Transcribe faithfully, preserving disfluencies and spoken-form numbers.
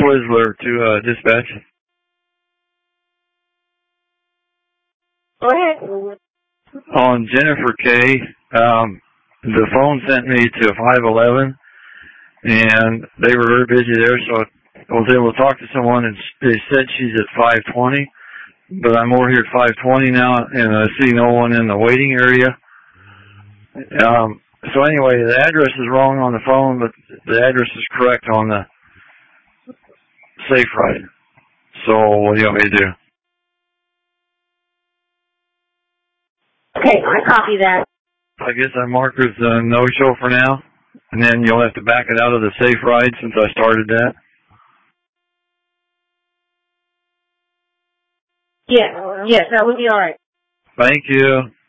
Twizzler to uh, dispatch. Go ahead. On Jennifer K, um, the phone sent me to five eleven, and they were very busy there, so I was able to talk to someone, and they said she's at five twenty, but I'm over here at five twenty now, and I see no one in the waiting area. Um, so anyway, the address is wrong on the phone, but the address is correct on the Safe Ride. So what do you want me to do? Okay, I copy that. I guess I mark as a no-show for now, and then you'll have to back it out of the Safe Ride since I started that. Yeah, yes, that would be all right. Thank you.